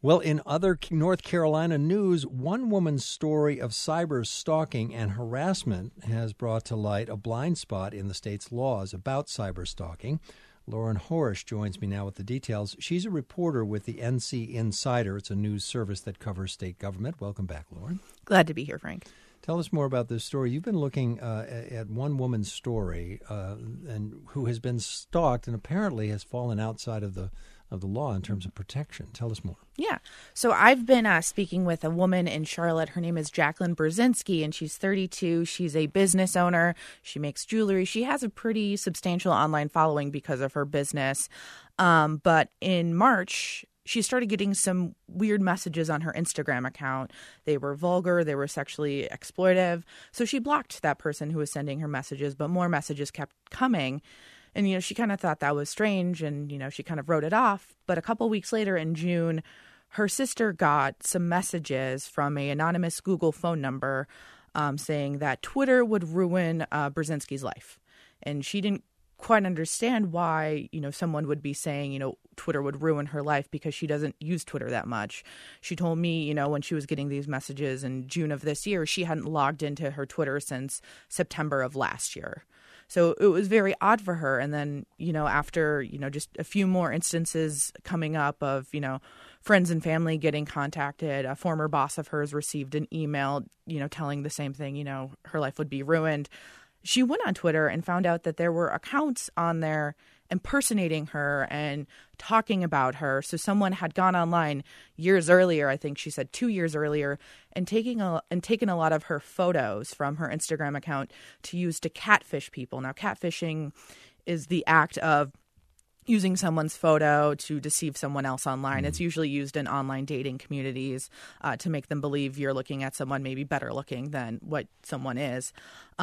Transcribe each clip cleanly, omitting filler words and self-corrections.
Well, in other North Carolina news, one woman's story of cyber stalking and harassment has brought to light a blind spot in the state's laws about cyber stalking. Lauren Horsch joins me now with the details. She's a reporter with the NC Insider. It's a news service that covers state government. Welcome back, Lauren. Glad to be here, Frank. Tell us more about this story. You've been looking at one woman's story and who has been stalked and apparently has fallen outside of the law in terms of protection. Tell us more. Yeah. So I've been speaking with a woman in Charlotte. Her name is Jacqueline Brzezinski, and she's 32. She's a business owner. She makes jewelry. She has a pretty substantial online following because of her business. But in March, she started getting some weird messages on her Instagram account. They were vulgar. They were sexually exploitive. So she blocked that person who was sending her messages, but more messages kept coming. And, she kind of thought that was strange and, she kind of wrote it off. But a couple weeks later in June, her sister got some messages from an anonymous Google phone number saying that Twitter would ruin Brzezinski's life. And she didn't quite understand why, someone would be saying, Twitter would ruin her life because she doesn't use Twitter that much. She told me, when she was getting these messages in June of this year, she hadn't logged into her Twitter since September of last year. So it was very odd for her. And then, after, just a few more instances coming up of, friends and family getting contacted, a former boss of hers received an email, telling the same thing, her life would be ruined. She went on Twitter and found out that there were accounts on there impersonating her and talking about her. So someone had gone online years earlier, I think she said 2 years earlier, and taken a lot of her photos from her Instagram account to use to catfish people. Now, catfishing is the act of using someone's photo to deceive someone else online. It's usually used in online dating communities to make them believe you're looking at someone maybe better looking than what someone is.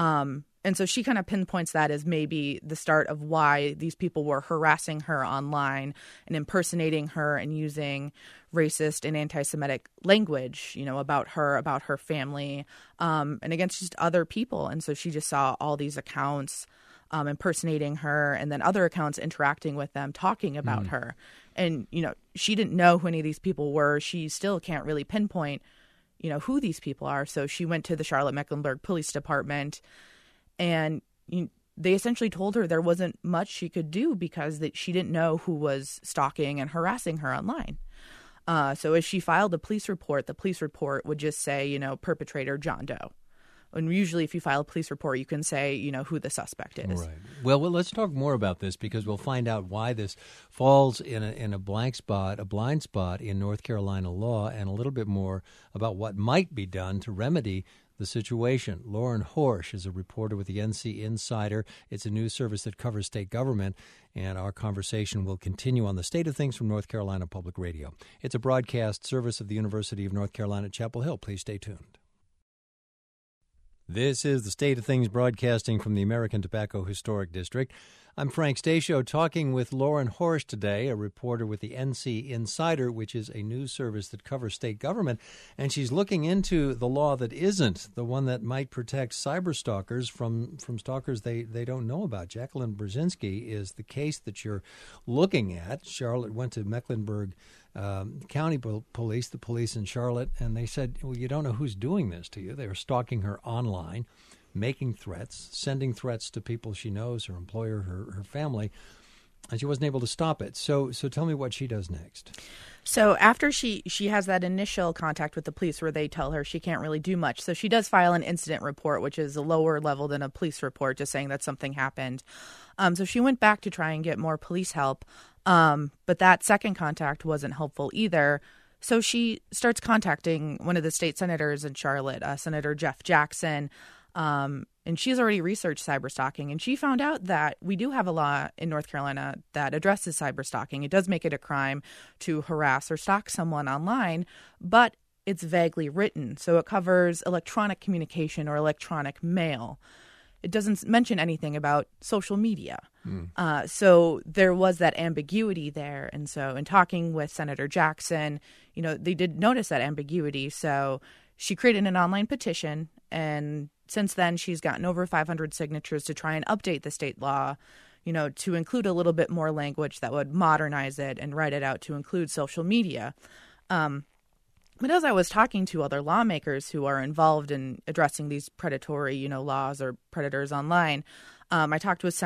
And so she kind of pinpoints that as maybe the start of why these people were harassing her online and impersonating her and using racist and anti-Semitic language, about her family, and against just other people. And so she just saw all these accounts impersonating her, and then other accounts interacting with them, talking about her. And, she didn't know who any of these people were. She still can't really pinpoint, who these people are. So she went to the Charlotte-Mecklenburg Police Department, and they essentially told her there wasn't much she could do because she didn't know who was stalking and harassing her online. So as she filed the police report would just say, perpetrator John Doe. And usually if you file a police report, you can say, who the suspect is. Right. Well, let's talk more about this because we'll find out why this falls in a blind spot in North Carolina law, and a little bit more about what might be done to remedy the situation. Lauren Horsch is a reporter with the NC Insider. It's a news service that covers state government, and our conversation will continue on the state of things from North Carolina Public Radio. It's a broadcast service of the University of North Carolina at Chapel Hill. Please stay tuned. This is the State of Things broadcasting from the American Tobacco Historic District. I'm Frank Stasio talking with Lauren Horsch today, a reporter with the NC Insider, which is a news service that covers state government. And she's looking into the law that isn't, the one that might protect cyber stalkers from stalkers they don't know about. Jacqueline Brzezinski is the case that you're looking at. Charlotte went to Mecklenburg County Police, the police in Charlotte, and they said, well, you don't know who's doing this to you. They were stalking her online, making threats, sending threats to people she knows, her employer, her family, and she wasn't able to stop it. So tell me what she does next. So after she has that initial contact with the police where they tell her she can't really do much, so she does file an incident report, which is a lower level than a police report, just saying that something happened. So she went back to try and get more police help, but that second contact wasn't helpful either. So she starts contacting one of the state senators in Charlotte, Senator Jeff Jackson, and she's already researched cyberstalking, and she found out that we do have a law in North Carolina that addresses cyberstalking. It does make it a crime to harass or stalk someone online, but it's vaguely written. So it covers electronic communication or electronic mail. It doesn't mention anything about social media. So there was that ambiguity there. And so in talking with Senator Jackson, they did notice that ambiguity. So she created an online petition, and since then she's gotten over 500 signatures to try and update the state law, to include a little bit more language that would modernize it and write it out to include social media. But as I was talking to other lawmakers who are involved in addressing these predatory, laws or predators online, I talked with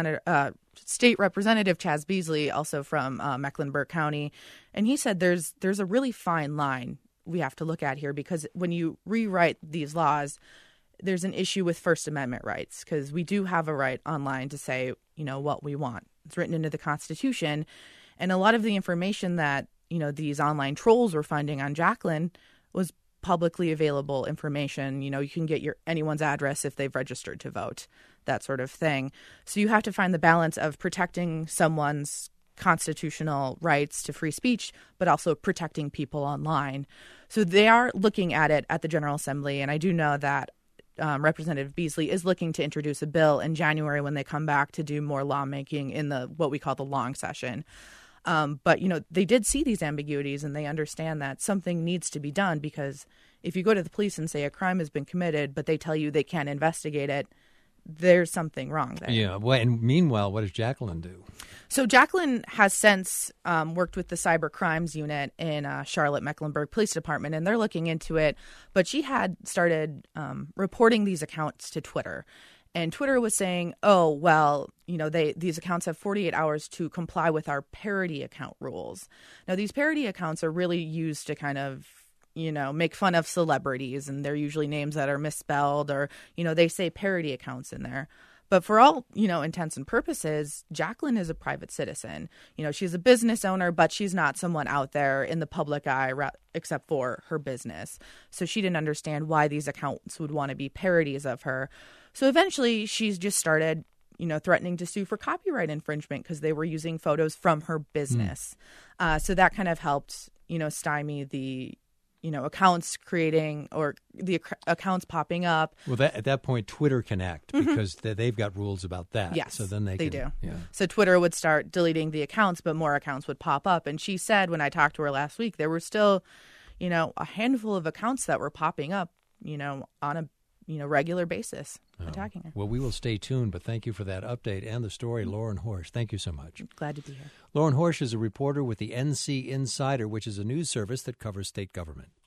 State Representative Chaz Beasley, also from Mecklenburg County, and he said there's a really fine line we have to look at here, because when you rewrite these laws, there's an issue with First Amendment rights, because we do have a right online to say, what we want. It's written into the Constitution, and a lot of the information that these online trolls were finding on Jacqueline was publicly available information. You can get anyone's address if they've registered to vote, that sort of thing. So you have to find the balance of protecting someone's constitutional rights to free speech, but also protecting people online. So they are looking at it at the General Assembly, and I do know that Representative Beasley is looking to introduce a bill in January when they come back to do more lawmaking in what we call the long session. But, they did see these ambiguities, and they understand that something needs to be done, because if you go to the police and say a crime has been committed, but they tell you they can't investigate it, there's something wrong there. Yeah. Well, and meanwhile, what does Jacqueline do? So Jacqueline has since worked with the Cyber Crimes Unit in Charlotte Mecklenburg Police Department, and they're looking into it. But she had started reporting these accounts to Twitter. And Twitter was saying, oh, well, these accounts have 48 hours to comply with our parody account rules. Now, these parody accounts are really used to kind of, make fun of celebrities, and they're usually names that are misspelled, or, they say parody accounts in there. But for all, intents and purposes, Jacqueline is a private citizen. She's a business owner, but she's not someone out there in the public eye except for her business. So she didn't understand why these accounts would want to be parodies of her. So eventually she's just started, threatening to sue for copyright infringement because they were using photos from her business. So that kind of helped, stymie the accounts creating or the accounts popping up. Well, at that point, Twitter can act because they've got rules about that. Yes, so then they do. Yeah. So Twitter would start deleting the accounts, but more accounts would pop up. And she said when I talked to her last week, there were still, a handful of accounts that were popping up, on a regular basis attacking her. Well, we will stay tuned, but thank you for that update and the story, Lauren Horsch. Thank you so much. Glad to be here. Lauren Horsch is a reporter with the NC Insider, which is a news service that covers state government.